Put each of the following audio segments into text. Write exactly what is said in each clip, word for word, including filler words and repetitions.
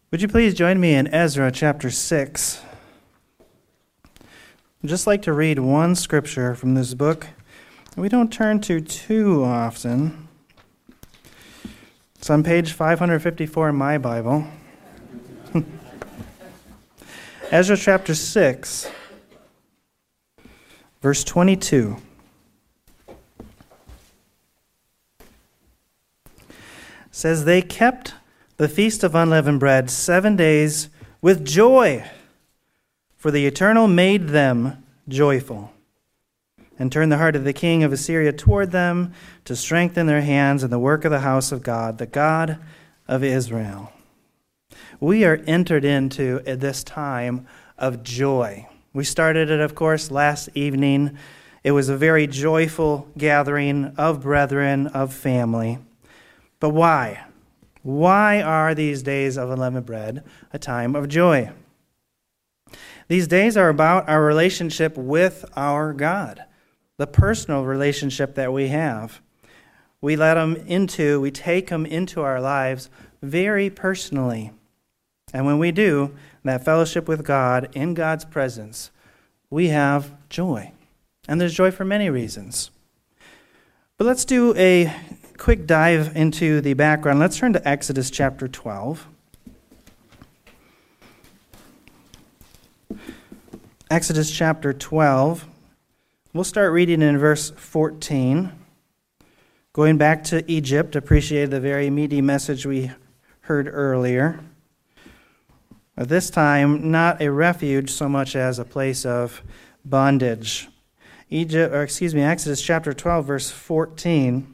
Would you please join me in Ezra chapter six? I'd just like to read one scripture from this book we don't turn to too often. It's on page five fifty-four in my Bible. Ezra chapter six, verse twenty-two. Says, they kept the feast of unleavened bread seven days with joy, for the Eternal made them joyful, and turned the heart of the king of Assyria toward them to strengthen their hands in the work of the house of God, the God of Israel. We are entered into this time of joy. We started it, of course, last evening. It was a very joyful gathering of brethren, of family. But why? Why are these days of unleavened bread a time of joy? These days are about our relationship with our God, the personal relationship that we have. We let Him into, we take Him into our lives very personally. And when we do, that fellowship with God in God's presence, we have joy. And there's joy for many reasons. But let's do a quick dive into the background. Let's turn to Exodus chapter twelve. Exodus chapter twelve. We'll start reading in verse fourteen. Going back to Egypt, appreciate the very meaty message we heard earlier. At this time, not a refuge so much as a place of bondage. Egypt, or excuse me, Exodus chapter twelve, verse fourteen.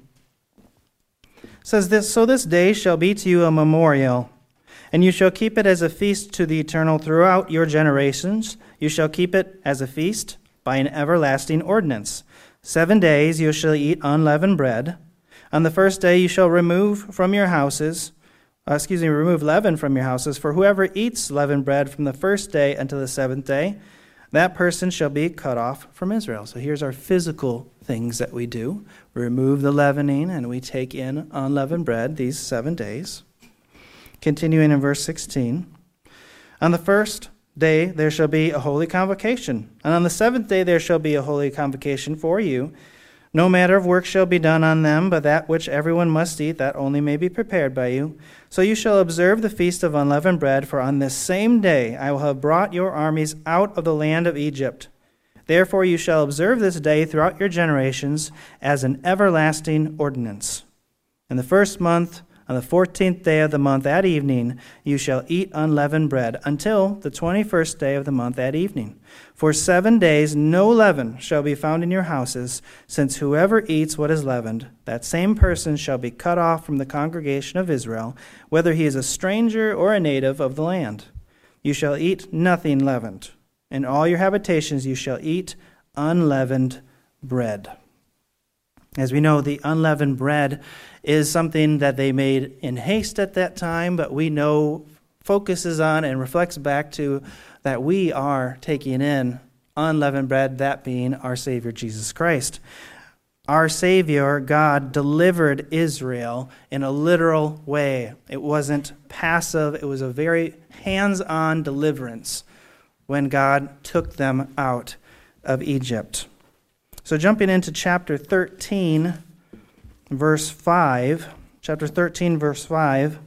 Says this, so this day shall be to you a memorial, and you shall keep it as a feast to the Eternal throughout your generations. You shall keep it as a feast by an everlasting ordinance. Seven days you shall eat unleavened bread. On the first day you shall remove from your houses, uh, excuse me, remove leaven from your houses, for whoever eats leavened bread from the first day until the seventh day, that person shall be cut off from Israel. So here's our physical things that we do. We remove the leavening and we take in unleavened bread these seven days. Continuing in verse sixteen. On the first day there shall be a holy convocation, and on the seventh day there shall be a holy convocation for you. No matter of work shall be done on them, but that which everyone must eat, that only may be prepared by you. So you shall observe the feast of unleavened bread, for on this same day I will have brought your armies out of the land of Egypt. Therefore you shall observe this day throughout your generations as an everlasting ordinance. In the first month, on the fourteenth day of the month at evening, you shall eat unleavened bread until the twenty-first day of the month at evening. For seven days no leaven shall be found in your houses, since whoever eats what is leavened, that same person shall be cut off from the congregation of Israel, whether he is a stranger or a native of the land. You shall eat nothing leavened. In all your habitations you shall eat unleavened bread. As we know, the unleavened bread is something that they made in haste at that time, but we know focuses on and reflects back to that we are taking in unleavened bread, that being our Savior Jesus Christ. Our Savior, God, delivered Israel in a literal way. It wasn't passive. It was a very hands-on deliverance when God took them out of Egypt. So jumping into chapter thirteen, verse five, chapter thirteen, verse five,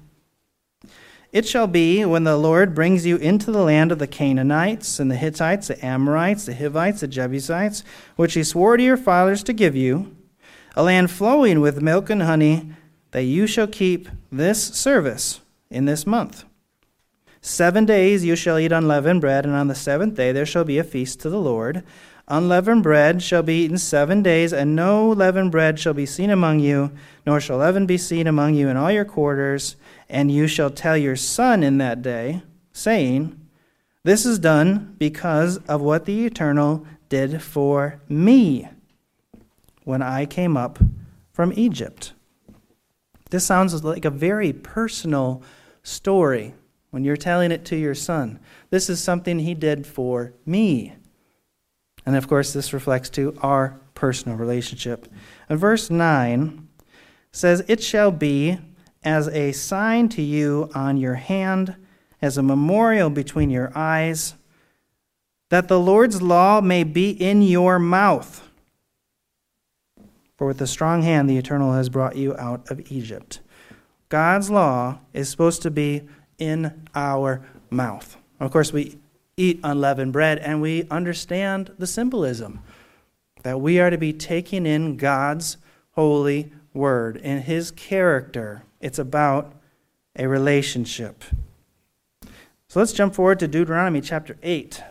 it shall be when the Lord brings you into the land of the Canaanites and the Hittites, the Amorites, the Hivites, the Jebusites, which he swore to your fathers to give you, a land flowing with milk and honey, that you shall keep this service in this month. Seven days you shall eat unleavened bread, and on the seventh day there shall be a feast to the Lord. Unleavened bread shall be eaten seven days, and no leavened bread shall be seen among you, nor shall leaven be seen among you in all your quarters. And you shall tell your son in that day, saying, this is done because of what the Eternal did for me when I came up from Egypt. This sounds like a very personal story when you're telling it to your son. This is something he did for me. And of course, this reflects to our personal relationship. And verse nine says, it shall be as a sign to you on your hand as a memorial between your eyes, that the Lord's law may be in your mouth. For with a strong hand the Eternal has brought you out of Egypt. God's law is supposed to be in our mouth. Of course, we eat unleavened bread, and we understand the symbolism that we are to be taking in God's holy word. In his character, it's about a relationship. So let's jump forward to Deuteronomy chapter eight.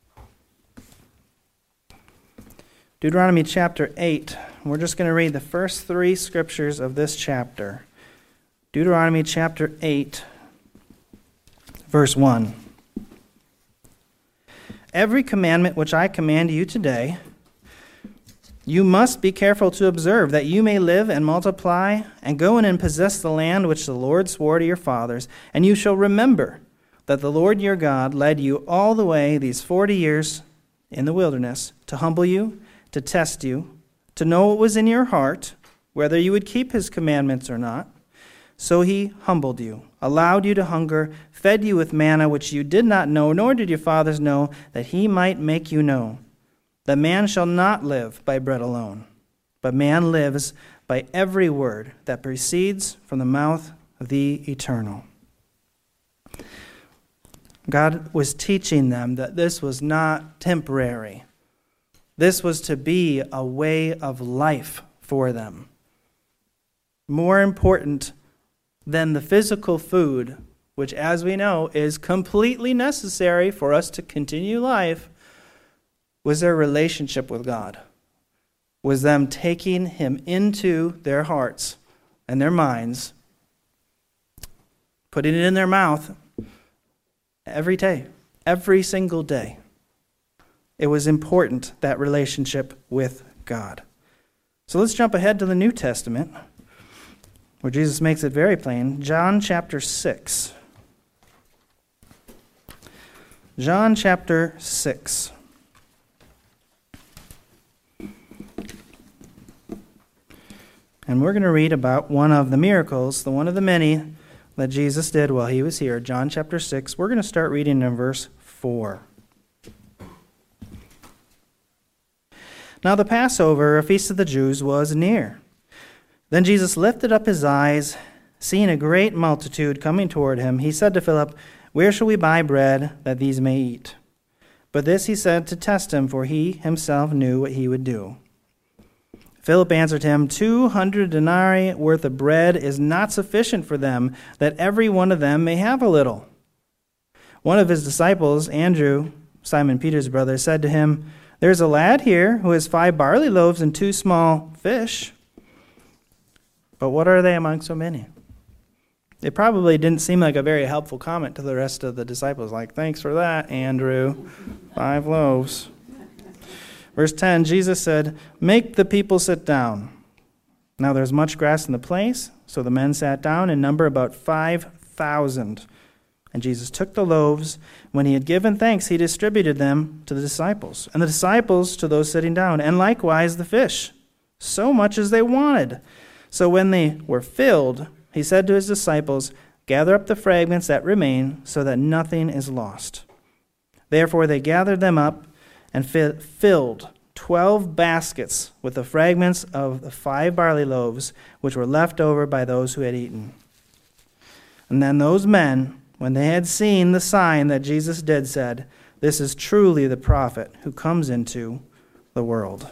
Deuteronomy chapter eight. We're just going to read the first three scriptures of this chapter. Deuteronomy chapter eight, verse one. Every commandment which I command you today, you must be careful to observe, that you may live and multiply, and go in and possess the land which the Lord swore to your fathers. And you shall remember that the Lord your God led you all the way these forty years in the wilderness, to humble you, to test you, to know what was in your heart, whether you would keep his commandments or not. So he humbled you, allowed you to hunger, fed you with manna which you did not know, nor did your fathers know, that he might make you know that man shall not live by bread alone, but man lives by every word that proceeds from the mouth of the Eternal. God was teaching them that this was not temporary. This was to be a way of life for them. More important than the physical food, which, as we know, is completely necessary for us to continue life, was their relationship with God. Was them taking him into their hearts and their minds, putting it in their mouth every day, every single day. It was important, that relationship with God. So let's jump ahead to the New Testament, where Jesus makes it very plain. John chapter six. John chapter six. And we're going to read about one of the miracles, the one of the many that Jesus did while he was here. John chapter six. We're going to start reading in verse four. Now the Passover, a feast of the Jews, was near. Then Jesus lifted up his eyes, seeing a great multitude coming toward him. He said to Philip, "Where shall we buy bread that these may eat?" But this he said to test him, for he himself knew what he would do. Philip answered him, Two hundred denarii worth of bread is not sufficient for them, that every one of them may have a little. One of his disciples, Andrew, Simon Peter's brother, said to him, There's a lad here who has five barley loaves and two small fish. But what are they among so many? It probably didn't seem like a very helpful comment to the rest of the disciples, like, thanks for that, Andrew, five loaves. Verse ten, Jesus said, Make the people sit down. Now there's much grass in the place, so the men sat down, in number about five thousand. And Jesus took the loaves. When he had given thanks, he distributed them to the disciples, and the disciples to those sitting down, and likewise the fish, so much as they wanted. So when they were filled, he said to his disciples, Gather up the fragments that remain, so that nothing is lost. Therefore they gathered them up and fi- filled twelve baskets with the fragments of the five barley loaves, which were left over by those who had eaten. And then those men, when they had seen the sign that Jesus did, said, This is truly the prophet who comes into the world.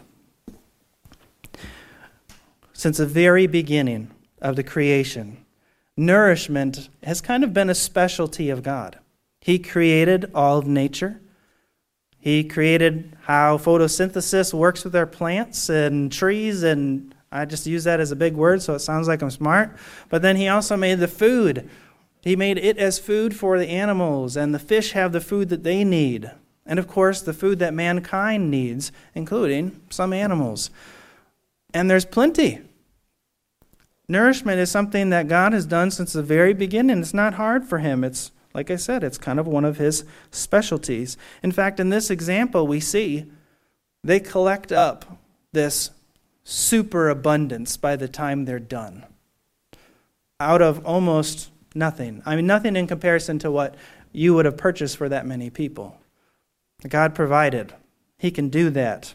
Since the very beginning of the creation, nourishment has kind of been a specialty of God. He created all of nature. He created how photosynthesis works with our plants and trees, and I just use that as a big word so it sounds like I'm smart. But then he also made the food. He made it as food for the animals, and the fish have the food that they need. And of course, the food that mankind needs, including some animals. And there's plenty. Nourishment is something that God has done since the very beginning. It's not hard for him. It's, like I said, it's kind of one of his specialties. In fact, in this example, we see they collect up this superabundance by the time they're done. Out of almost Nothing. I mean, nothing in comparison to what you would have purchased for that many people. God provided. He can do that.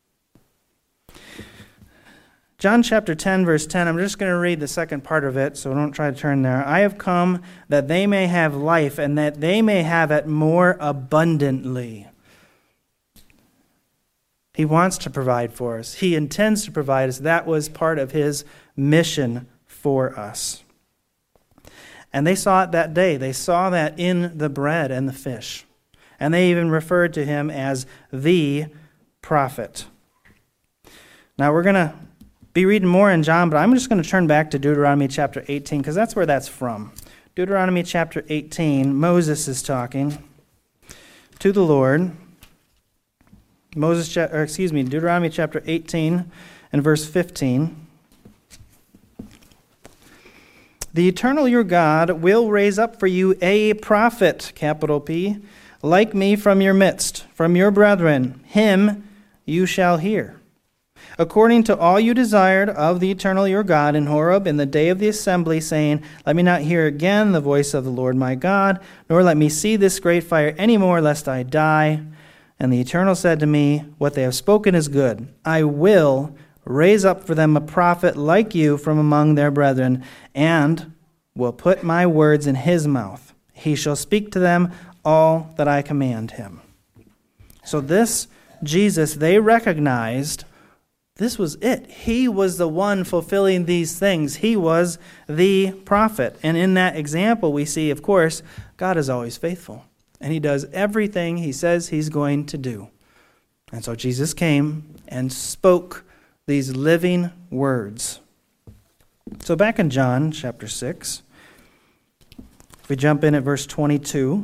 John chapter ten, verse ten, I'm just going to read the second part of it, so don't try to turn there. I have come that they may have life, and that they may have it more abundantly. He wants to provide for us. He intends to provide us. That was part of his mission for us. And they saw it that day. They saw that in the bread and the fish. And they even referred to him as the prophet. Now we're going to be reading more in John, but I'm just going to turn back to Deuteronomy chapter eighteen, because that's where that's from. Deuteronomy chapter eighteen, Moses is talking to the Lord. Moses, or excuse me, Deuteronomy chapter eighteen and verse fifteen. The eternal your God will raise up for you a prophet, capital P, like me from your midst, from your brethren. Him you shall hear. According to all you desired of the eternal your God in Horeb in the day of the assembly, saying, let me not hear again the voice of the Lord my God, nor let me see this great fire any more, lest I die. And the Eternal said to me, what they have spoken is good. I will raise up for them a prophet like you from among their brethren, and will put my words in his mouth. He shall speak to them all that I command him. So this Jesus, they recognized this was it. He was the one fulfilling these things. He was the prophet. And in that example, we see, of course, God is always faithful. And he does everything he says he's going to do. And so Jesus came and spoke these living words. So back in John chapter six, if we jump in at verse twenty-two.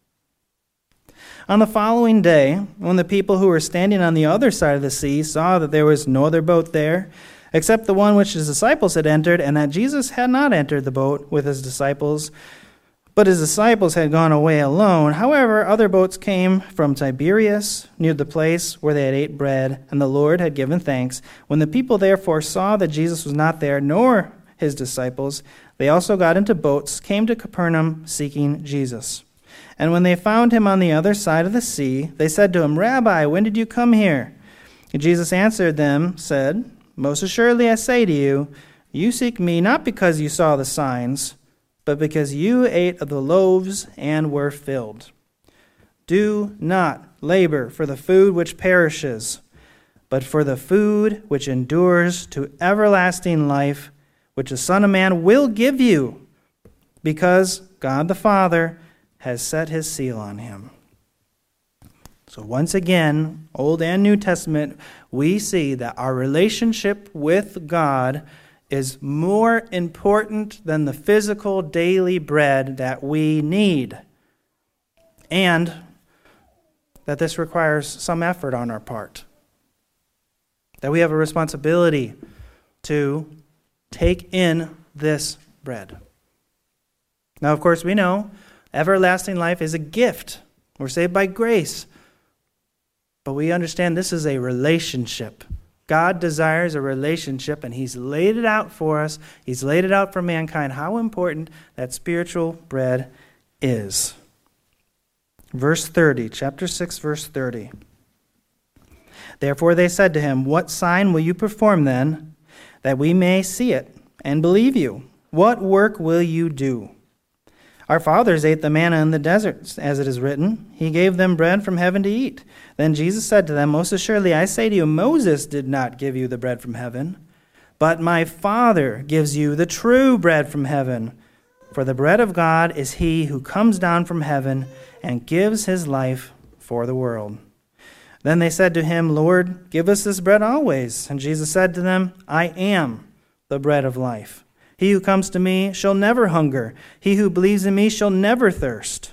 On the following day, when the people who were standing on the other side of the sea saw that there was no other boat there, except the one which his disciples had entered, and that Jesus had not entered the boat with his disciples, but his disciples had gone away alone. However, other boats came from Tiberias, near the place where they had ate bread, and the Lord had given thanks. When the people therefore saw that Jesus was not there, nor his disciples, they also got into boats, came to Capernaum, seeking Jesus. And when they found him on the other side of the sea, they said to him, Rabbi, when did you come here? And Jesus answered them, said, most assuredly I say to you, you seek me not because you saw the signs, but because you ate of the loaves and were filled. Do not labor for the food which perishes, but for the food which endures to everlasting life, which the Son of Man will give you, because God the Father has set his seal on him. So once again, Old and New Testament, we see that our relationship with God is more important than the physical daily bread that we need. And that this requires some effort on our part. That we have a responsibility to take in this bread. Now, of course, we know everlasting life is a gift. We're saved by grace. But we understand this is a relationship. God desires a relationship, and he's laid it out for us. He's laid it out for mankind, how important that spiritual bread is. Verse thirty, chapter six, verse thirty. Therefore they said to him, what sign will you perform then, that we may see it and believe you? What work will you do? Our fathers ate the manna in the desert, as it is written. He gave them bread from heaven to eat. Then Jesus said to them, most assuredly I say to you, Moses did not give you the bread from heaven, but my Father gives you the true bread from heaven. For the bread of God is he who comes down from heaven and gives his life for the world. Then they said to him, Lord, give us this bread always. And Jesus said to them, I am the bread of life. He who comes to me shall never hunger. He who believes in me shall never thirst.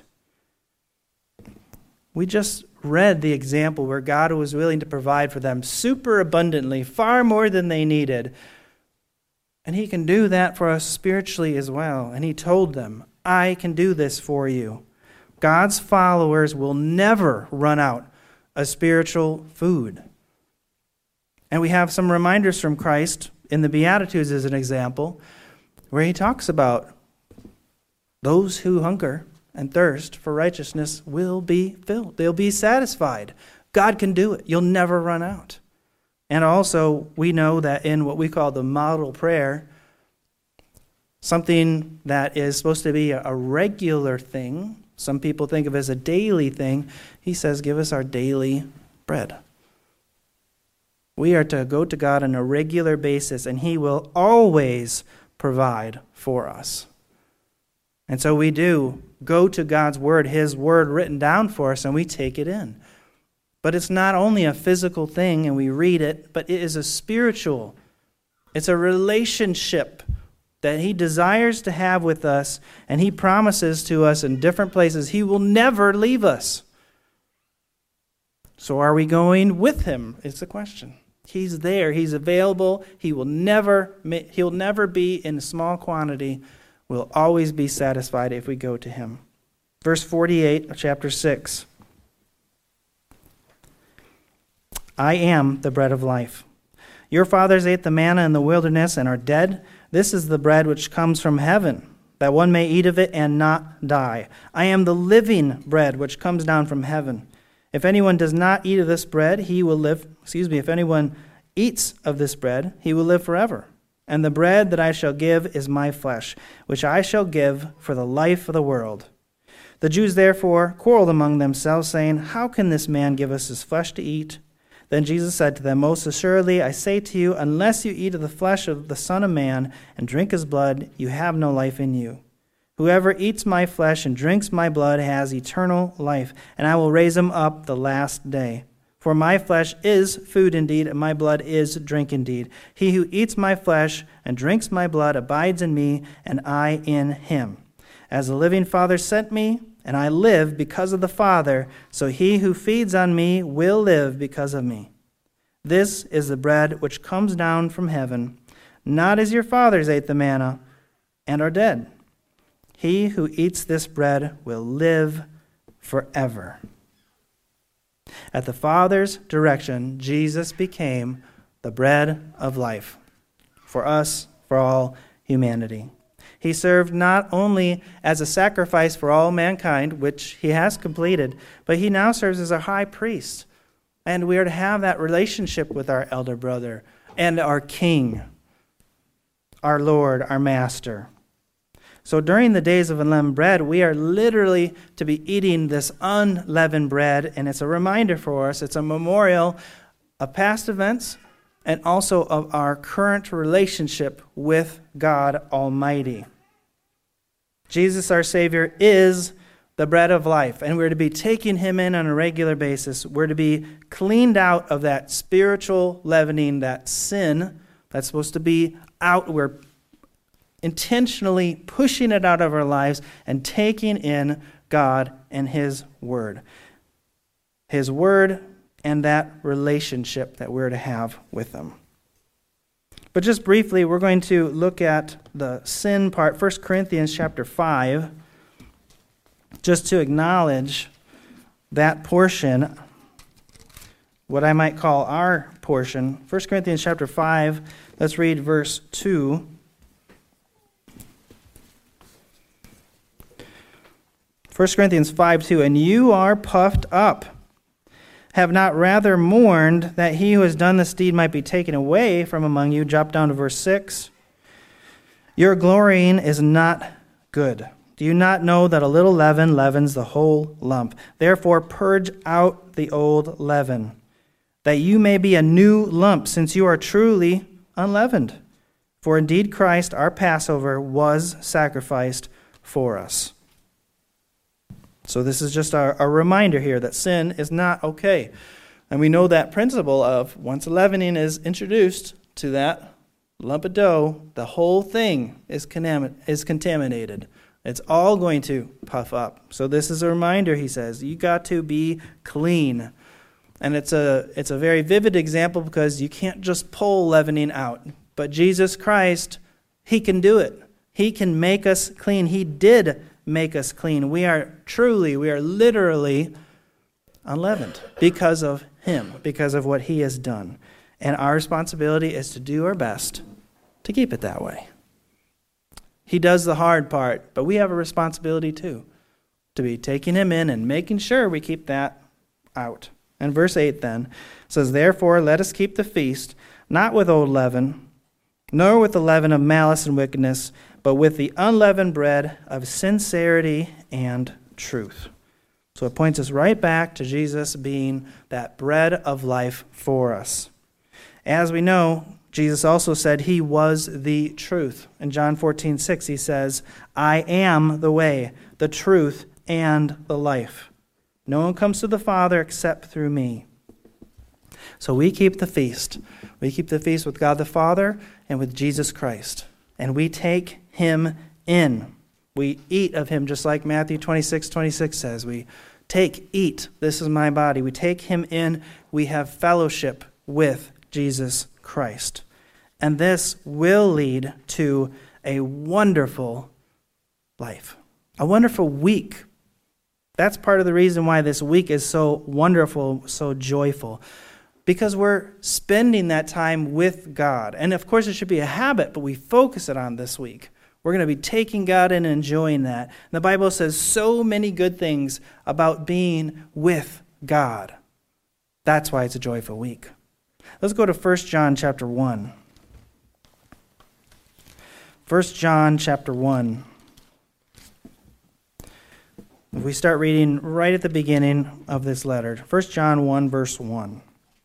We just read the example where God was willing to provide for them super abundantly, far more than they needed. And he can do that for us spiritually as well. And he told them, I can do this for you. God's followers will never run out of spiritual food. And we have some reminders from Christ in the Beatitudes as an example, where he talks about those who hunger and thirst for righteousness will be filled. They'll be satisfied. God can do it. You'll never run out. And also, we know that in what we call the model prayer, something that is supposed to be a regular thing, some people think of as a daily thing, he says, give us our daily bread. We are to go to God on a regular basis, and he will always provide for us. And so we do go to God's word, his word written down for us, and we take it in. But it's not only a physical thing and we read it, but it is a spiritual. It's a relationship that he desires to have with us, and he promises to us in different places he will never leave us. So are we going with him? It's the question. He's there. He's available. He will never, he'll never be in a small quantity. We'll always be satisfied if we go to him. Verse forty-eight of chapter six. I am the bread of life. Your fathers ate the manna in the wilderness and are dead. This is the bread which comes from heaven, that one may eat of it and not die. I am the living bread which comes down from heaven. If anyone does not eat of this bread, he will live, excuse me, if anyone eats of this bread, he will live forever. And the bread that I shall give is my flesh, which I shall give for the life of the world. The Jews therefore quarreled among themselves, saying, how can this man give us his flesh to eat? Then Jesus said to them, most assuredly, I say to you, unless you eat of the flesh of the Son of Man and drink his blood, you have no life in you. Whoever eats my flesh and drinks my blood has eternal life, and I will raise him up the last day. For my flesh is food indeed, and my blood is drink indeed. He who eats my flesh and drinks my blood abides in me, and I in him. As the living Father sent me, and I live because of the Father, so he who feeds on me will live because of me. This is the bread which comes down from heaven, not as your fathers ate the manna and are dead. He who eats this bread will live forever. At the Father's direction, Jesus became the bread of life for us, for all humanity. He served not only as a sacrifice for all mankind, which he has completed, but he now serves as a high priest. And we are to have that relationship with our elder brother and our King, our Lord, our Master. So during the days of unleavened bread, we are literally to be eating this unleavened bread, and it's a reminder for us. It's a memorial of past events and also of our current relationship with God Almighty. Jesus, our Savior, is the bread of life, and we're to be taking him in on a regular basis. We're to be cleaned out of that spiritual leavening, that sin that's supposed to be out. We're intentionally pushing it out of our lives and taking in God and his word. His word and that relationship that we're to have with him. But just briefly, we're going to look at the sin part, First Corinthians chapter five, just to acknowledge that portion, what I might call our portion. First Corinthians chapter five, let's read verse two. First Corinthians five two, and you are puffed up. Have not rather mourned that he who has done this deed might be taken away from among you. Drop down to verse six. Your glorying is not good. Do you not know that a little leaven leavens the whole lump? Therefore purge out the old leaven, that you may be a new lump, since you are truly unleavened. For indeed Christ, our Passover, was sacrificed for us. So this is just a, a reminder here that sin is not okay. And we know that principle of once leavening is introduced to that lump of dough, the whole thing is contamin- is contaminated. It's all going to puff up. So this is a reminder, he says, you got to be clean. And it's a it's a very vivid example because you can't just pull leavening out. But Jesus Christ, he can do it. He can make us clean. He did make us clean. We are truly, we are literally unleavened because of him, because of what he has done. And our responsibility is to do our best to keep it that way. He does the hard part, but we have a responsibility too, to be taking him in and making sure we keep that out. And verse eight then says, "Therefore let us keep the feast, not with old leaven, nor with the leaven of malice and wickedness, but with the unleavened bread of sincerity and truth." So it points us right back to Jesus being that bread of life for us. As we know, Jesus also said he was the truth. In John fourteen six, he says, "I am the way, the truth, and the life. No one comes to the Father except through me." So we keep the feast. We keep the feast with God the Father and with Jesus Christ. And we take him in. We eat of him, just like Matthew twenty-six twenty-six says. We take, eat, this is my body. We take him in. We have fellowship with Jesus Christ. And this will lead to a wonderful life, a wonderful week. That's part of the reason why this week is so wonderful, so joyful, because we're spending that time with God. And of course, it should be a habit, but we focus it on this week. We're going to be taking God in and enjoying that. And the Bible says so many good things about being with God. That's why it's a joyful week. Let's go to First John chapter one. First John chapter one. We start reading right at the beginning of this letter. First John one, verse one.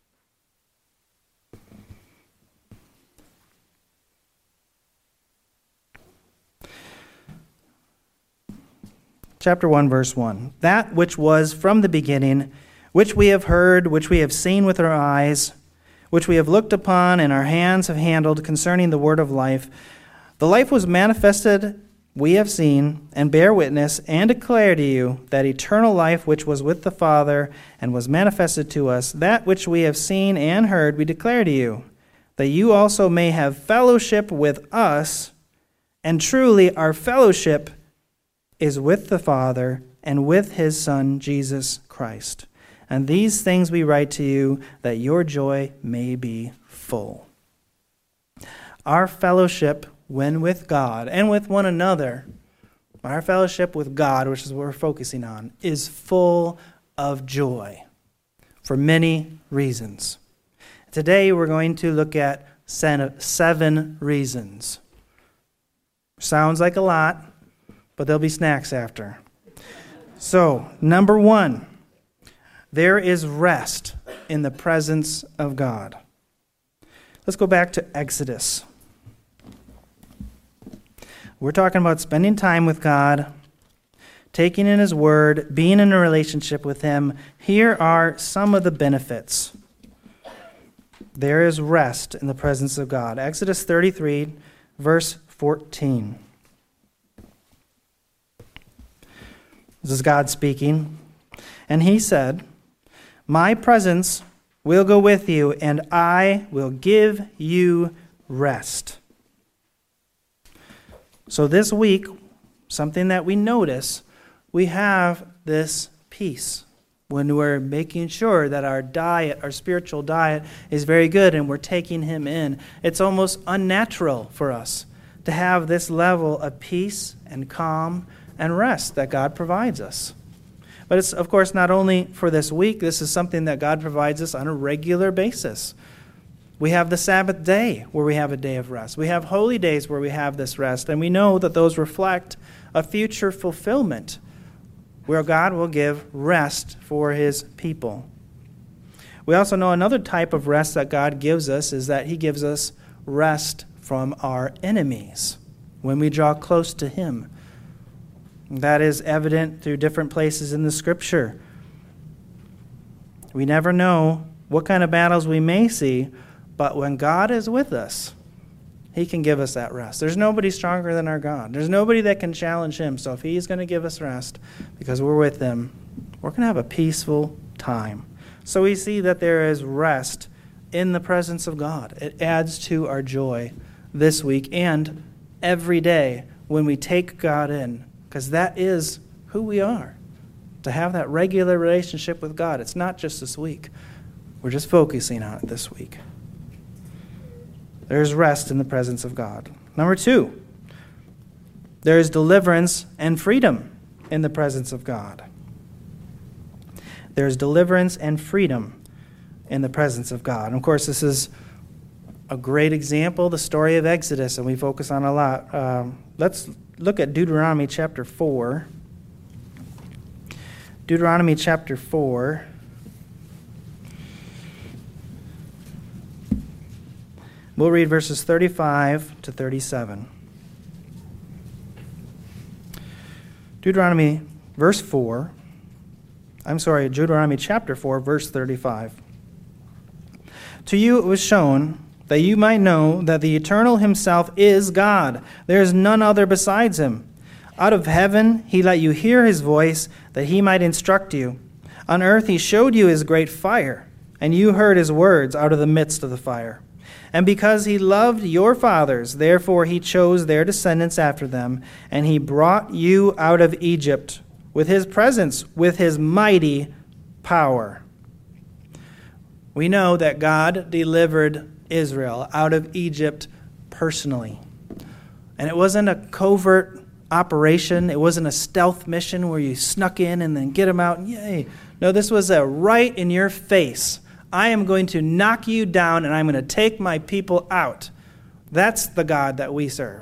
Chapter one, verse one. "That which was from the beginning, which we have heard, which we have seen with our eyes, which we have looked upon and our hands have handled concerning the word of life. The life was manifested, we have seen, and bear witness, and declare to you that eternal life which was with the Father and was manifested to us, that which we have seen and heard we declare to you, that you also may have fellowship with us, and truly our fellowship is with the Father and with his Son, Jesus Christ. And these things we write to you, that your joy may be full." Our fellowship when with God and with one another, our fellowship with God, which is what we're focusing on, is full of joy for many reasons. Today we're going to look at seven reasons. Sounds like a lot, but there'll be snacks after. So, number one, there is rest in the presence of God. Let's go back to Exodus. We're talking about spending time with God, taking in his word, being in a relationship with him. Here are some of the benefits. There is rest in the presence of God. Exodus thirty-three, verse fourteen. This is God speaking. "And he said, my presence will go with you, and I will give you rest." So this week, something that we notice, we have this peace when we're making sure that our diet, our spiritual diet, is very good and we're taking him in. It's almost unnatural for us to have this level of peace and calm and rest that God provides us. But it's, of course, not only for this week. This is something that God provides us on a regular basis. We have the Sabbath day where we have a day of rest. We have holy days where we have this rest. And we know that those reflect a future fulfillment where God will give rest for his people. We also know another type of rest that God gives us is that he gives us rest from our enemies when we draw close to him. That is evident through different places in the Scripture. We never know what kind of battles we may see, but when God is with us, he can give us that rest. There's nobody stronger than our God. There's nobody that can challenge him. So if he's going to give us rest because we're with him, we're going to have a peaceful time. So we see that there is rest in the presence of God. It adds to our joy this week and every day when we take God in, because that is who we are, to have that regular relationship with God. It's not just this week. We're just focusing on it this week. There's rest in the presence of God. Number two, There is deliverance and freedom in the presence of God. There is deliverance and freedom in the presence of God. And of course, this is a great example, the story of Exodus, and we focus on a lot. Um, let's look at Deuteronomy chapter four. Deuteronomy chapter four. We'll read verses thirty-five to thirty-seven. Deuteronomy verse four. I'm sorry, Deuteronomy chapter four, verse thirty-five. To you it was shown that you might know that the Eternal himself is God. There is none other besides him. Out of heaven he let you hear his voice, that he might instruct you. On earth he showed you his great fire, and you heard his words out of the midst of the fire. And because he loved your fathers, therefore he chose their descendants after them, and he brought you out of Egypt with his presence, with his mighty power. We know that God delivered Israel out of Egypt personally. And it wasn't a covert operation. It wasn't a stealth mission where you snuck in and then get them out. And yay. No, this was a right in your face. I am going to knock you down and I'm going to take my people out. That's the God that we serve.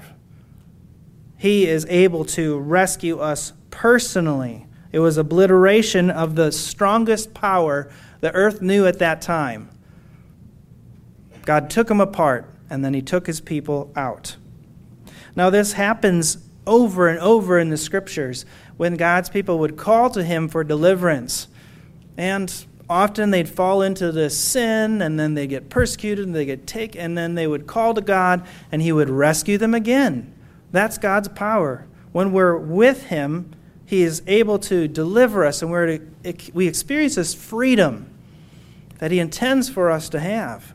He is able to rescue us personally. It was obliteration of the strongest power the earth knew at that time. God took them apart, and then he took his people out. Now, this happens over and over in the Scriptures when God's people would call to him for deliverance. And often they'd fall into this sin, and then they get persecuted, and they get taken, and then they would call to God, and he would rescue them again. That's God's power. When we're with him, he is able to deliver us, and we're to, we experience this freedom that he intends for us to have.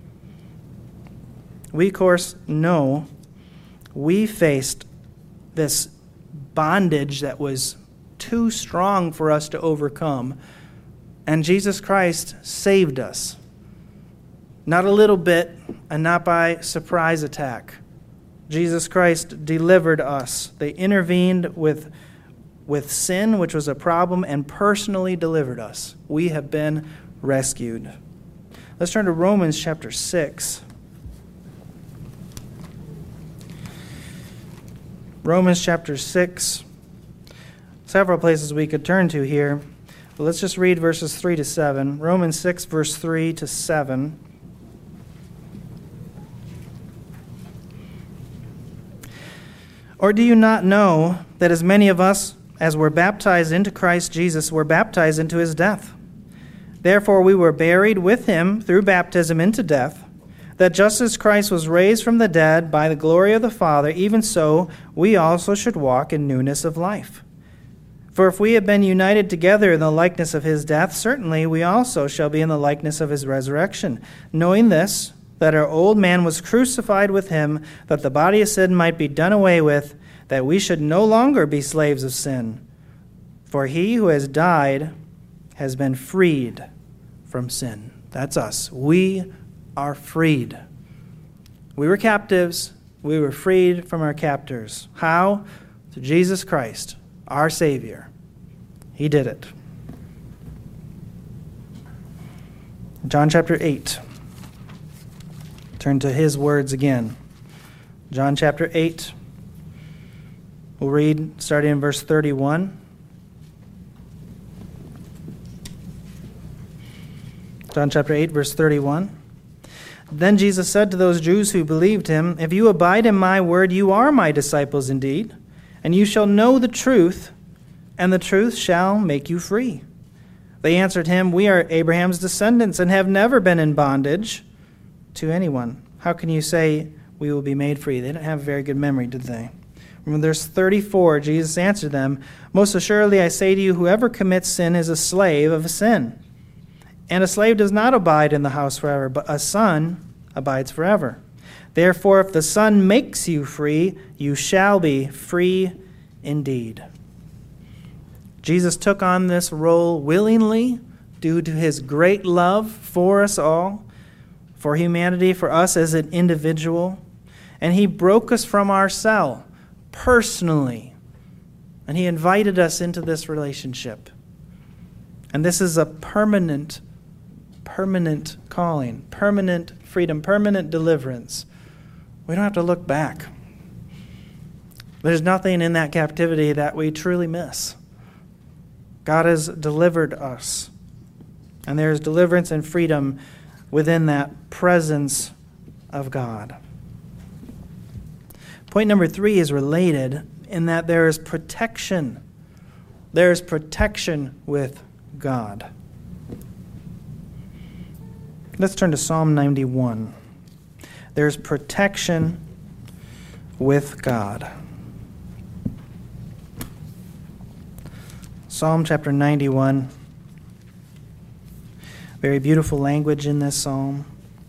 We, of course, know we faced this bondage that was too strong for us to overcome, and Jesus Christ saved us. Not a little bit, and not by surprise attack. Jesus Christ delivered us. They intervened with, with sin, which was a problem, and personally delivered us. We have been rescued. Let's turn to Romans chapter six. Romans chapter six. Several places we could turn to here. But let's just read verses three to seven. Romans six, verse three to seven. Or do you not know that as many of us as were baptized into Christ Jesus were baptized into his death? Therefore we were buried with him through baptism into death, that just as Christ was raised from the dead by the glory of the Father, even so we also should walk in newness of life. For if we have been united together in the likeness of his death, certainly we also shall be in the likeness of his resurrection, knowing this, that our old man was crucified with him, that the body of sin might be done away with, that we should no longer be slaves of sin. For he who has died has been freed from sin. That's us. We are freed. We were captives. We were freed from our captors. How? Through Jesus Christ, our Savior. He did it. John chapter eight. Turn to his words again. John chapter eight. We'll read starting in verse thirty-one. John chapter eight, verse thirty-one. Then Jesus said to those Jews who believed him, "If you abide in my word, you are my disciples indeed, and you shall know the truth, and the truth shall make you free." They answered him, "We are Abraham's descendants and have never been in bondage to anyone. How can you say we will be made free?" They didn't have a very good memory, did they? From verse thirty-four, Jesus answered them, "Most assuredly I say to you, whoever commits sin is a slave of sin. And a slave does not abide in the house forever, but a son abides forever. Therefore, if the Son makes you free, you shall be free indeed." Jesus took on this role willingly due to his great love for us all, for humanity, for us as an individual. And he broke us from our cell, personally. And he invited us into this relationship. And this is a permanent, permanent calling, permanent freedom, permanent deliverance. We don't have to look back. There's nothing in that captivity that we truly miss. God has delivered us. And there is deliverance and freedom within that presence of God. Point number three is related in that there is protection. There is protection with God. Let's turn to Psalm ninety-one. There's protection with God. Psalm chapter ninety-one. Very beautiful language in this psalm.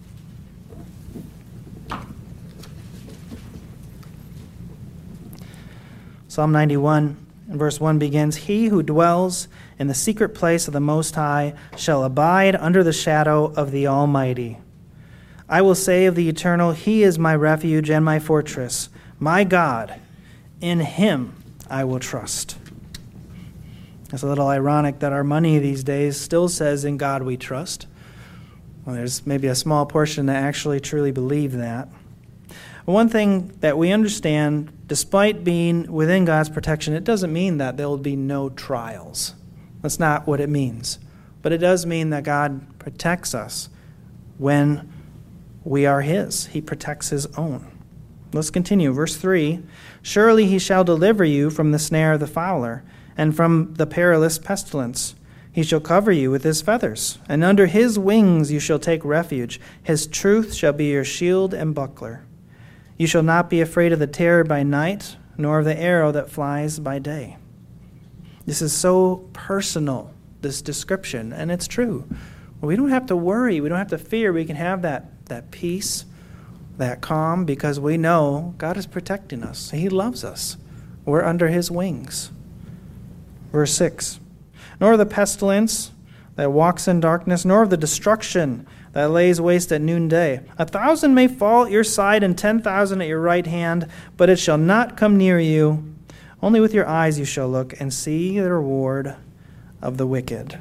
Psalm ninety-one, verse one begins, "He who dwells in the secret place of the Most High shall abide under the shadow of the Almighty. I will say of the Eternal, He is my refuge and my fortress, my God. In Him I will trust." It's a little ironic that our money these days still says, "In God we trust." Well, there's maybe a small portion that actually truly believe that. One thing that we understand, despite being within God's protection, it doesn't mean that there will be no trials. That's not what it means. But it does mean that God protects us when we are His. He protects His own. Let's continue. Verse three, "Surely He shall deliver you from the snare of the fowler, and from the perilous pestilence. He shall cover you with His feathers, and under His wings you shall take refuge. His truth shall be your shield and buckler. You shall not be afraid of the terror by night, nor of the arrow that flies by day." This is so personal, this description, and it's true. We don't have to worry. We don't have to fear. We can have that, that peace, that calm, because we know God is protecting us. He loves us. We're under His wings. Verse six, "Nor the pestilence that walks in darkness, nor of the destruction that lays waste at noonday. A thousand may fall at your side and ten thousand at your right hand, but it shall not come near you. Only with your eyes you shall look and see the reward of the wicked."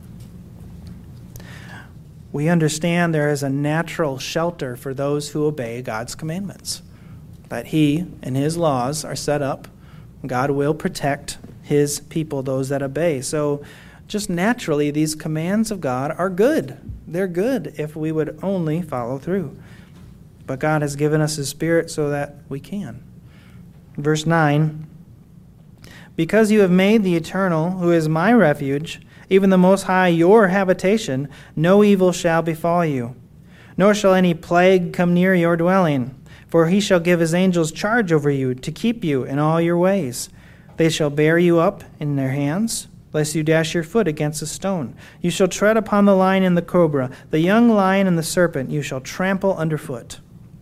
We understand there is a natural shelter for those who obey God's commandments. That He and His laws are set up. God will protect His people, those that obey. So just naturally, these commands of God are good. They're good if we would only follow through. But God has given us His Spirit so that we can. Verse nine, "Because you have made the Eternal, who is my refuge, even the Most High, your habitation, no evil shall befall you, nor shall any plague come near your dwelling. For He shall give His angels charge over you to keep you in all your ways. They shall bear you up in their hands, lest you dash your foot against a stone. You shall tread upon the lion and the cobra, the young lion and the serpent you shall trample underfoot."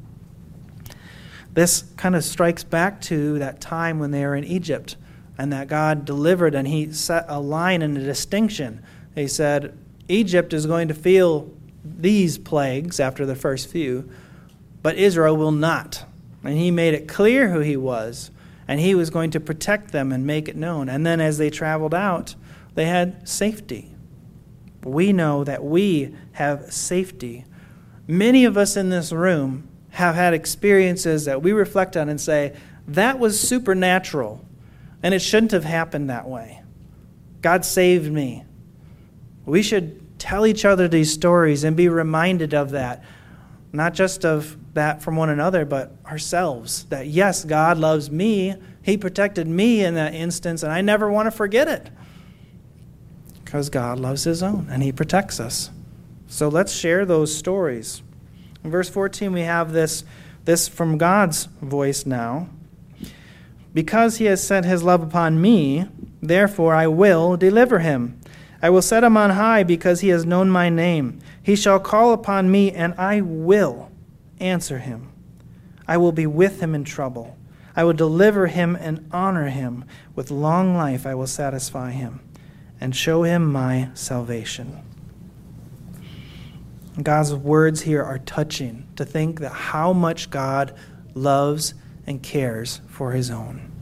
This kind of strikes back to that time when they were in Egypt and that God delivered and He set a line and a distinction. He said, Egypt is going to feel these plagues after the first few, but Israel will not. And He made it clear who He was. And He was going to protect them and make it known. And then as they traveled out, they had safety. We know that we have safety. Many of us in this room have had experiences that we reflect on and say, that was supernatural, and it shouldn't have happened that way. God saved me. We should tell each other these stories and be reminded of that. Not just of that from one another, but ourselves. That yes, God loves me. He protected me in that instance, and I never want to forget it. Because God loves His own, and He protects us. So let's share those stories. In verse fourteen, we have this, this from God's voice now. "Because He has set His love upon me, therefore I will deliver him. I will set him on high because he has known my name. He shall call upon me, and I will answer him. I will be with him in trouble. I will deliver him and honor him. With long life I will satisfy him and show him my salvation." God's words here are touching to think that how much God loves and cares for His own.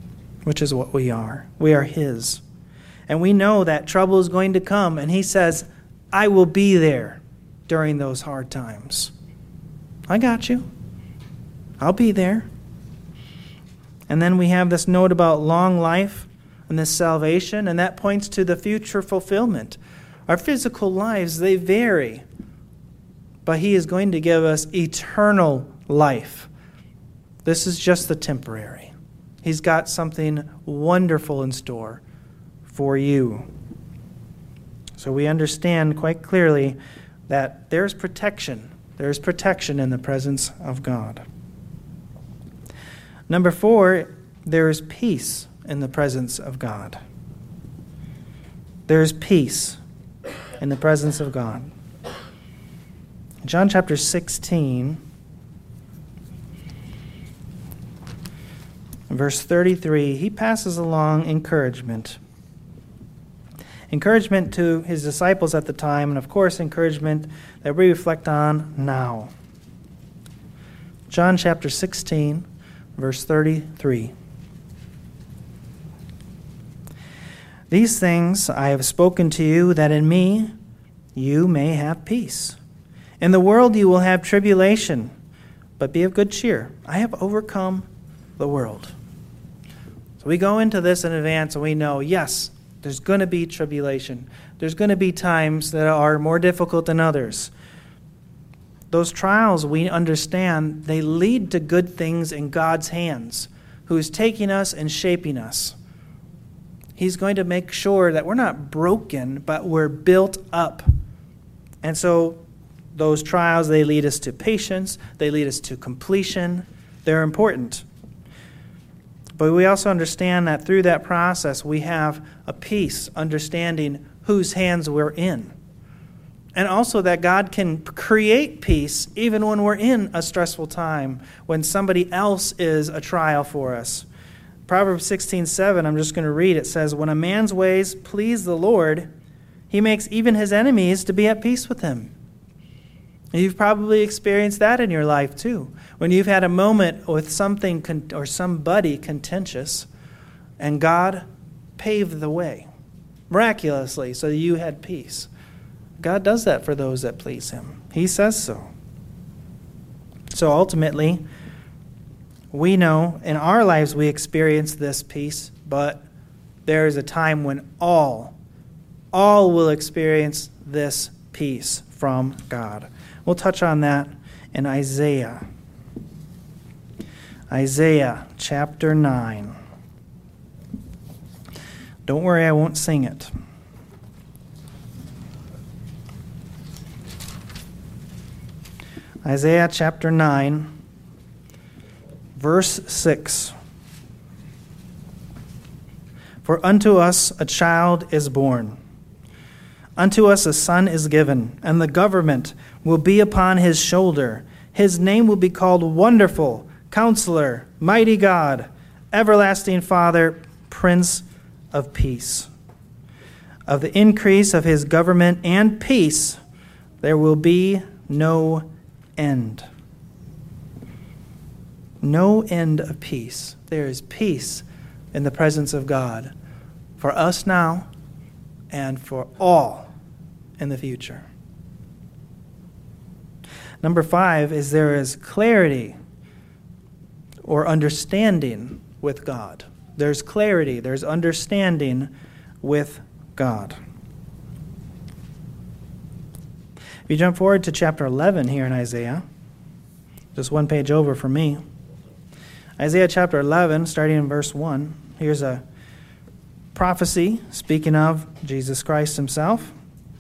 which is what we are. We are his. And we know that trouble is going to come, and he says, I will be there during those hard times. I got you. I'll be there. And then we have this note about long life and this salvation, and that points to the future fulfillment. Our physical lives, they vary, but he is going to give us eternal life. This is just the temporary. He's got something wonderful in store for you. So we understand quite clearly that there's protection. There's protection in the presence of God. Number four, there is peace in the presence of God. There is peace in the presence of God. John chapter sixteen, verse thirty-three, he passes along encouragement. Encouragement to his disciples at the time, and of course, encouragement that we reflect on now. John chapter sixteen, verse thirty-three. These things I have spoken to you, that in me you may have peace. In the world you will have tribulation, but be of good cheer. I have overcome the world. So we go into this in advance and we know, yes, there's going to be tribulation. There's going to be times that are more difficult than others. Those trials, we understand, they lead to good things in God's hands, who is taking us and shaping us. He's going to make sure that we're not broken, but we're built up. And so those trials, they lead us to patience. They lead us to completion. They're important. But we also understand that through that process, we have a peace, understanding whose hands we're in. And also that God can create peace even when we're in a stressful time, when somebody else is a trial for us. Proverbs sixteen seven, I'm just going to read. It says, when a man's ways please the Lord, he makes even his enemies to be at peace with him. And you've probably experienced that in your life too. When you've had a moment with something con- or somebody contentious, and God paved the way miraculously so you had peace. God does that for those that please him. He says so. So ultimately, we know in our lives we experience this peace, but there is a time when all, all will experience this peace from God. We'll touch on that in Isaiah. Isaiah chapter nine. Don't worry, I won't sing it. Isaiah chapter nine, verse six. For unto us a child is born, unto us a son is given, and the government will be upon his shoulder. His name will be called Wonderful, Counselor, Mighty God, Everlasting Father, Prince of Peace. Of the increase of his government and peace, there will be no end. No end of peace. There is peace in the presence of God for us now and for all in the future. Number five is there is clarity or understanding with God. There's clarity, there's understanding with God. If you jump forward to chapter eleven here in Isaiah, just one page over for me. Isaiah chapter eleven, starting in verse one, here's a prophecy speaking of Jesus Christ himself.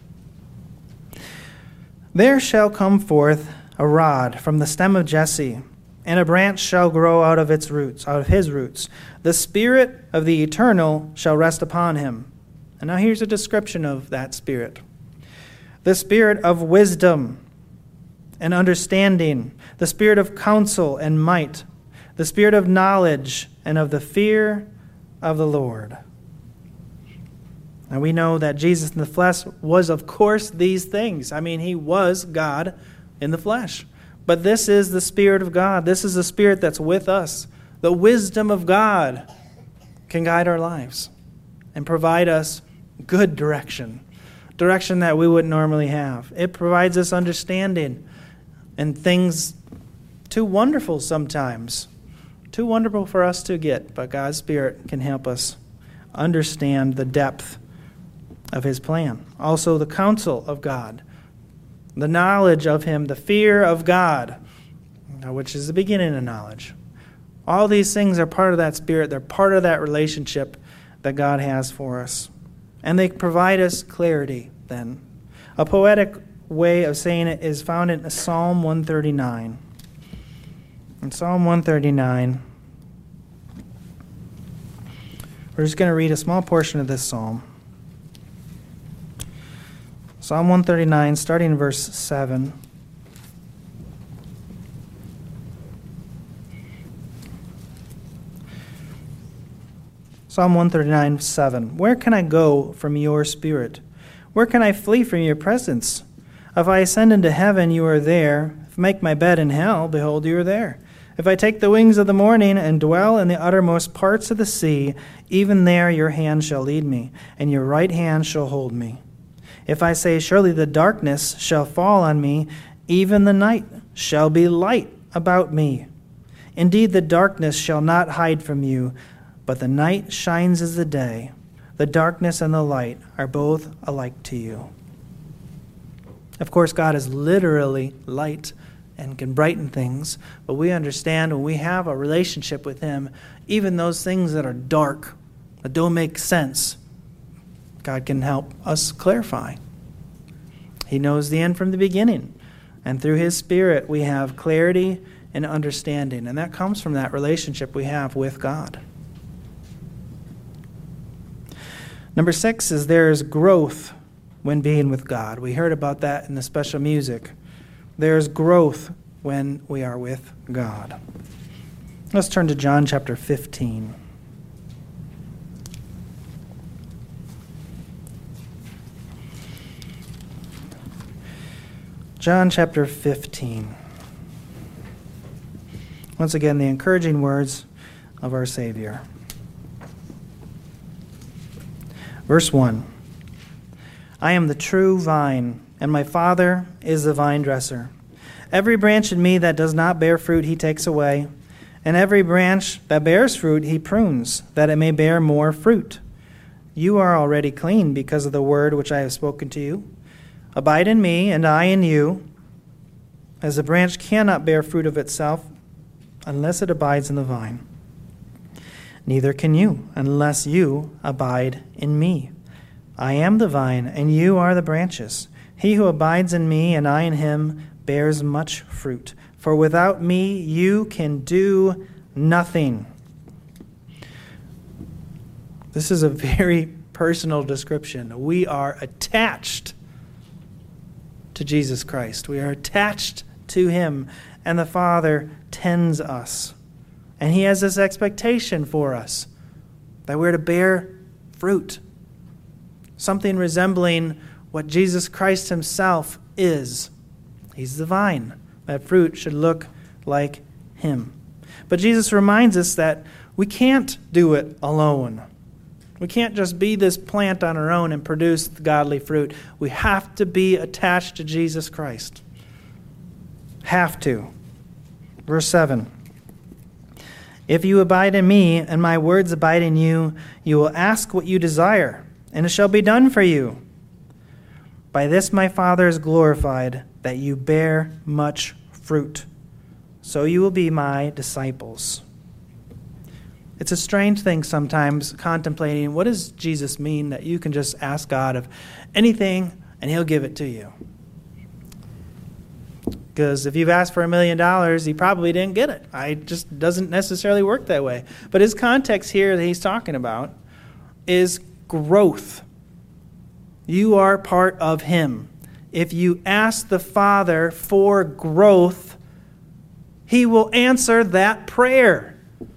There shall come forth a rod from the stem of Jesse, and a branch shall grow out of its roots, out of his roots. The Spirit of the Eternal shall rest upon him. And now here's a description of that Spirit. The Spirit of wisdom and understanding, the Spirit of counsel and might, the Spirit of knowledge and of the fear of the Lord. And we know that Jesus in the flesh was, of course, these things. I mean, he was God in the flesh. But this is the Spirit of God. This is the Spirit that's with us. The wisdom of God. can guide our lives and provide us good direction, direction that we wouldn't normally have. It provides us understanding and things too wonderful sometimes, too wonderful for us to get, but God's Spirit can help us understand the depth of His plan. Also, the counsel of God, the knowledge of Him, the fear of God, which is the beginning of knowledge. All these things are part of that Spirit. They're part of that relationship that God has for us. And they provide us clarity then. A poetic way of saying it is found in Psalm one thirty-nine. In Psalm one thirty-nine, we're just going to read a small portion of this psalm. Psalm one thirty-nine, starting in verse seven. Psalm one thirty-nine, seven. Where can I go from your spirit? Where can I flee from your presence? If I ascend into heaven, you are there. If I make my bed in hell, behold, you are there. If I take the wings of the morning and dwell in the uttermost parts of the sea, even there your hand shall lead me, and your right hand shall hold me. If I say, surely the darkness shall fall on me, even the night shall be light about me. Indeed, the darkness shall not hide from you, but the night shines as the day. The darkness and the light are both alike to you. Of course, God is literally light and can brighten things, but we understand when we have a relationship with Him, even those things that are dark, that don't make sense, God can help us clarify. He knows the end from the beginning, and through His Spirit we have clarity and understanding, and that comes from that relationship we have with God. Number six is there is growth when being with God. We heard about that in the special music. There is growth when we are with God. Let's turn to John chapter fifteen. John chapter fifteen. Once again, the encouraging words of our Savior. Verse one. I am the true vine, and my Father is the vine dresser. Every branch in me that does not bear fruit he takes away, and every branch that bears fruit he prunes, that it may bear more fruit. You are already clean because of the word which I have spoken to you. Abide in me, and I in you. As a branch cannot bear fruit of itself unless it abides in the vine, neither can you unless you abide in me. I am the vine, and you are the branches. He who abides in me, and I in him, bears much fruit. For without me you can do nothing. This is a very personal description. We are attached to Jesus Christ. We are attached to Him, and the Father tends us. And He has this expectation for us that we're to bear fruit, something resembling what Jesus Christ Himself is. He's the vine. That fruit should look like Him. But Jesus reminds us that we can't do it alone. We can't just be this plant on our own and produce godly fruit. We have to be attached to Jesus Christ. Have to. Verse seven. If you abide in me, and my words abide in you, you will ask what you desire, and it shall be done for you. By this my Father is glorified, that you bear much fruit. So you will be my disciples. It's a strange thing sometimes contemplating, what does Jesus mean that you can just ask God of anything and He'll give it to you? Because if you've asked for a million dollars, He probably didn't get it. It just doesn't necessarily work that way. But his context here that he's talking about is growth. You are part of Him. If you ask the Father for growth, He will answer that prayer.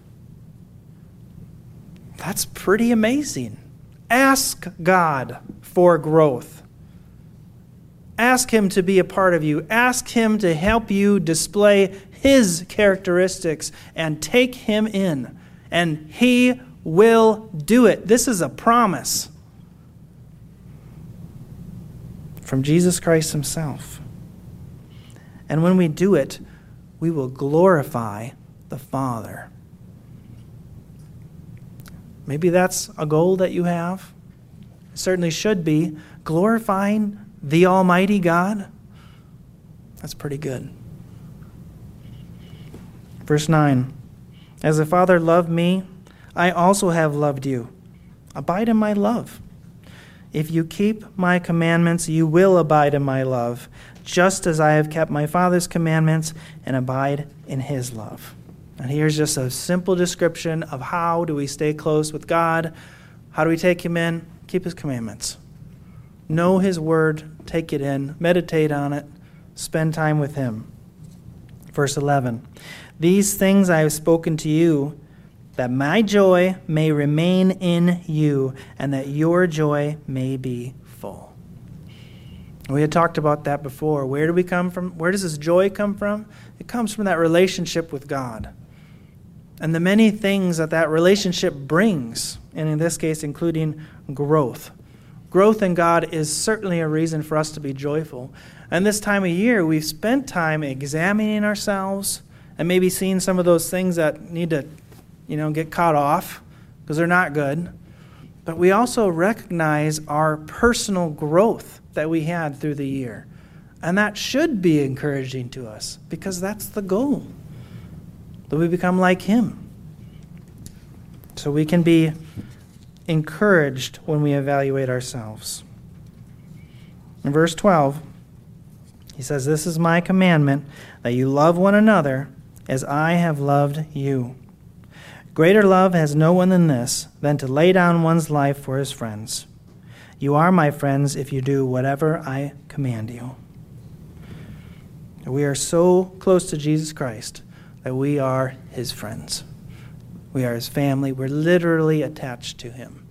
That's pretty amazing. Ask God for growth. Ask Him to be a part of you. Ask Him to help you display His characteristics and take Him in. And He will do it. This is a promise from Jesus Christ himself. And when we do it, we will glorify the Father. Maybe that's a goal that you have. It certainly should be. Glorifying the Almighty God. That's pretty good. Verse nine. As the Father loved me, I also have loved you. Abide in my love. If you keep my commandments, you will abide in my love, just as I have kept my Father's commandments and abide in his love. And here's just a simple description of how do we stay close with God. How do we take him in? Keep his commandments. Know his word, take it in, meditate on it, spend time with him. Verse eleven. These things I have spoken to you, that my joy may remain in you, and that your joy may be full. We had talked about that before. Where do we come from? Where does this joy come from? It comes from that relationship with God. And the many things that that relationship brings, and in this case, including growth. Growth in God is certainly a reason for us to be joyful. And this time of year, we've spent time examining ourselves and maybe seeing some of those things that need to, you know, get cut off because they're not good. But we also recognize our personal growth that we had through the year. And that should be encouraging to us because that's the goal, that we become like him. So we can be encouraged when we evaluate ourselves. In verse twelve, he says, this is my commandment, that you love one another as I have loved you. Greater love has no one than this, than to lay down one's life for his friends. You are my friends if you do whatever I command you. We are so close to Jesus Christ that we are his friends. We are his family. We're literally attached to him.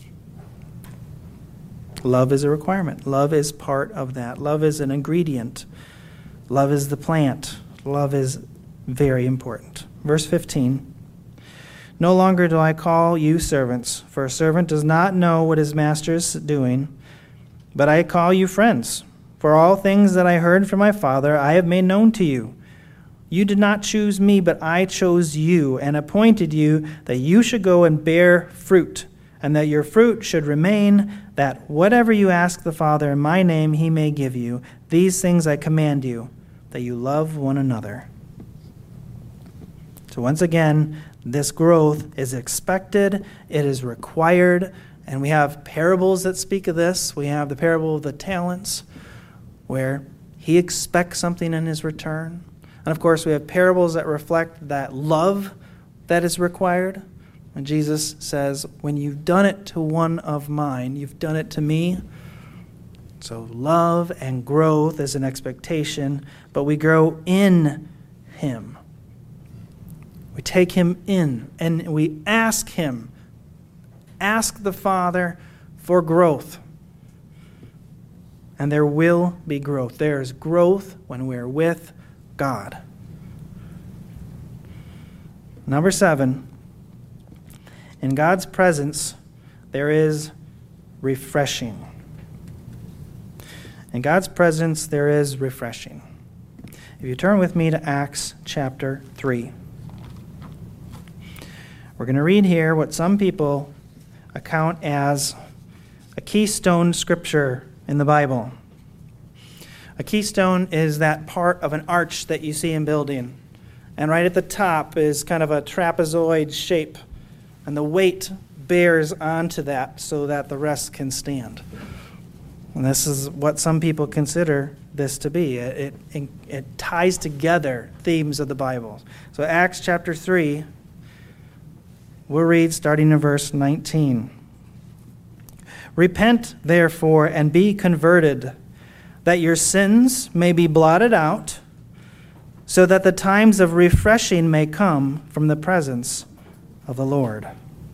Love is a requirement. Love is part of that. Love is an ingredient. Love is the plant. Love is very important. Verse fifteen. No longer do I call you servants, for a servant does not know what his master is doing, but I call you friends. For all things that I heard from my Father I have made known to you. You did not choose me, but I chose you and appointed you that you should go and bear fruit, and that your fruit should remain, that whatever you ask the Father in my name he may give you. These things I command you, that you love one another. So once again, this growth is expected, it is required, and we have parables that speak of this. We have the parable of the talents, where he expects something in his return. And of course, we have parables that reflect that love that is required. And Jesus says, when you've done it to one of mine, you've done it to me. So love and growth is an expectation, but we grow in him. We take him in and we ask him, ask the Father for growth. And there will be growth. There is growth when we're with God. Number seven, in God's presence, there is refreshing. In God's presence, there is refreshing. If you turn with me to Acts chapter three. We're going to read here what some people account as a keystone scripture in the Bible. A keystone is that part of an arch that you see in building. And right at the top is kind of a trapezoid shape. And the weight bears onto that so that the rest can stand. And this is what some people consider this to be. It, it, it ties together themes of the Bible. So Acts chapter three, we'll read starting in verse nineteen. Repent, therefore, and be converted, that your sins may be blotted out, so that the times of refreshing may come from the presence of the Lord.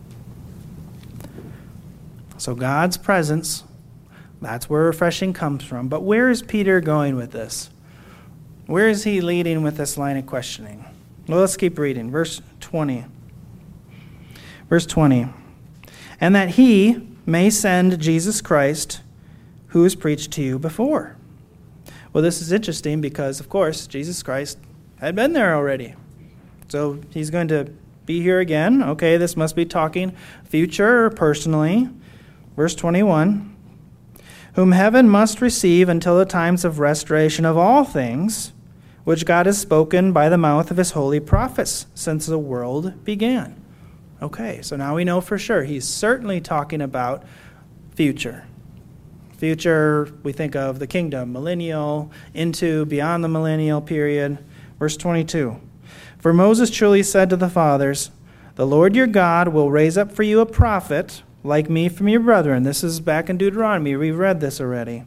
So God's presence, that's where refreshing comes from. But where is Peter going with this? Where is he leading with this line of questioning? Well, let's keep reading. Verse twenty. Verse twenty. And that he may send Jesus Christ, who was preached to you before. Well, this is interesting because, of course, Jesus Christ had been there already. So he's going to be here again. Okay, this must be talking future or personally. Verse twenty-one. Whom heaven must receive until the times of restoration of all things, which God has spoken by the mouth of his holy prophets since the world began. Okay, so now we know for sure he's certainly talking about future. Future, we think of the kingdom, millennial, into, beyond the millennial period. Verse twenty-two. For Moses truly said to the fathers, the Lord your God will raise up for you a prophet like me from your brethren. This is back in Deuteronomy. We've read this already.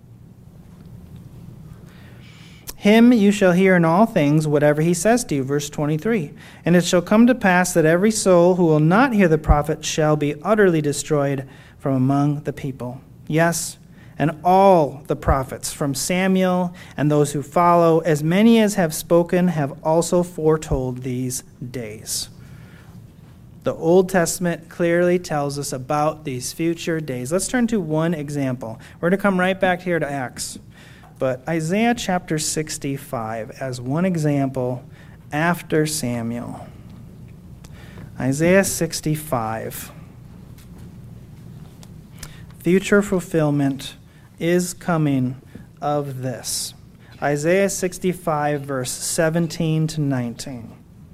Him you shall hear in all things, whatever he says to you. Verse twenty-three. And it shall come to pass that every soul who will not hear the prophet shall be utterly destroyed from among the people. Yes, and all the prophets, from Samuel and those who follow, as many as have spoken, have also foretold these days. The Old Testament clearly tells us about these future days. Let's turn to one example. We're going to come right back here to Acts. But Isaiah chapter sixty-five as one example after Samuel. Isaiah sixty-five. Future fulfillment is coming of this. Isaiah sixty-five, verse seventeen to nineteen.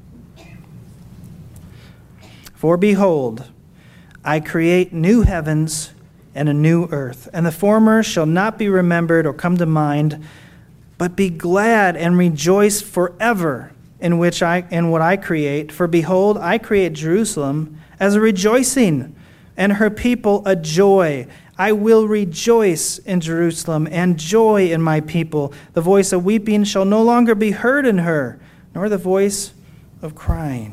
For behold, I create new heavens and a new earth, and the former shall not be remembered or come to mind, but be glad and rejoice forever in which I in what I create. For behold, I create Jerusalem as a rejoicing, and her people a joy. I will rejoice in Jerusalem and joy in my people. The voice of weeping shall no longer be heard in her, nor the voice of crying.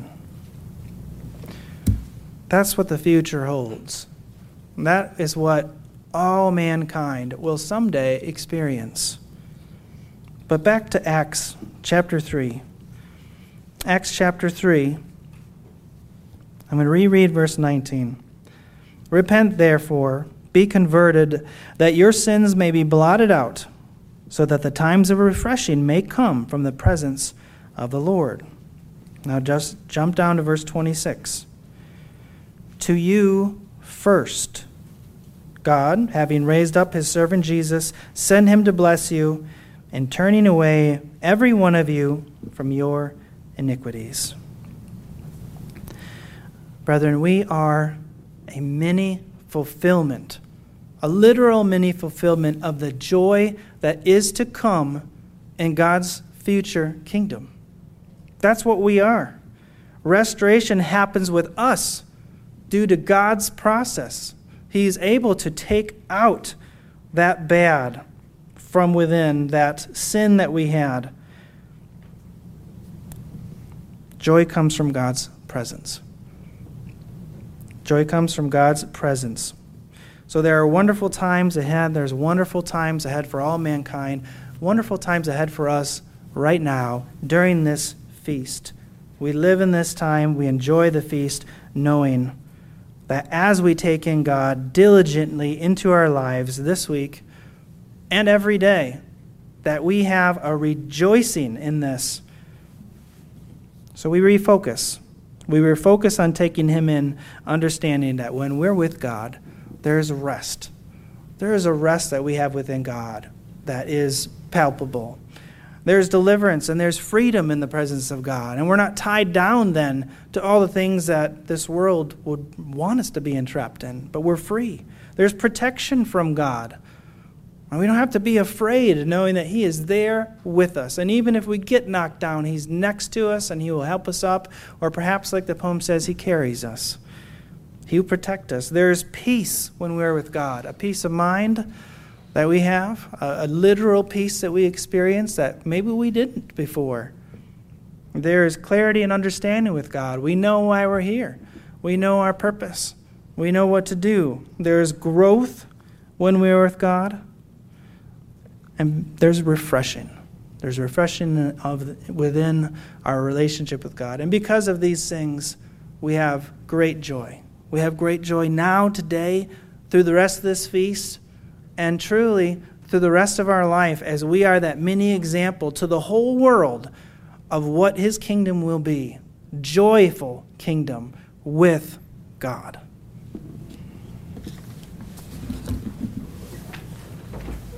That's what the future holds. That is what all mankind will someday experience. But back to Acts chapter three. Acts chapter three. I'm going to reread verse nineteen. Repent, therefore, be converted, that your sins may be blotted out, so that the times of refreshing may come from the presence of the Lord. Now just jump down to verse twenty-six. To you first, God, having raised up his servant Jesus, sent him to bless you, and turning away every one of you from your iniquities. Brethren, we are a mini fulfillment, a literal mini fulfillment of the joy that is to come in God's future kingdom. That's what we are. Restoration happens with us due to God's process. He's able to take out that bad from within, that sin that we had. Joy comes from God's presence. Joy comes from God's presence. So there are wonderful times ahead. There's wonderful times ahead for all mankind. Wonderful times ahead for us right now during this feast. We live in this time. We enjoy the feast knowing that as we take in God diligently into our lives this week and every day, that we have a rejoicing in this. So we refocus. We refocus on taking him in, understanding that when we're with God, there is a rest. There is a rest that we have within God that is palpable. There's deliverance and there's freedom in the presence of God. And we're not tied down then to all the things that this world would want us to be entrapped in, but we're free. There's protection from God. And we don't have to be afraid knowing that he is there with us. And even if we get knocked down, he's next to us and he will help us up. Or perhaps like the poem says, he carries us. He will protect us. There's peace when we're with God, a peace of mind that we have, a, a literal peace that we experience that maybe we didn't before. There is clarity and understanding with God. We know why we're here. We know our purpose. We know what to do. There is growth when we're with God. And there's refreshing. There's refreshing of within our relationship with God. And because of these things, we have great joy. We have great joy now, today, through the rest of this feast, and truly through the rest of our life, as we are that mini example to the whole world of what his kingdom will be. Joyful kingdom with God.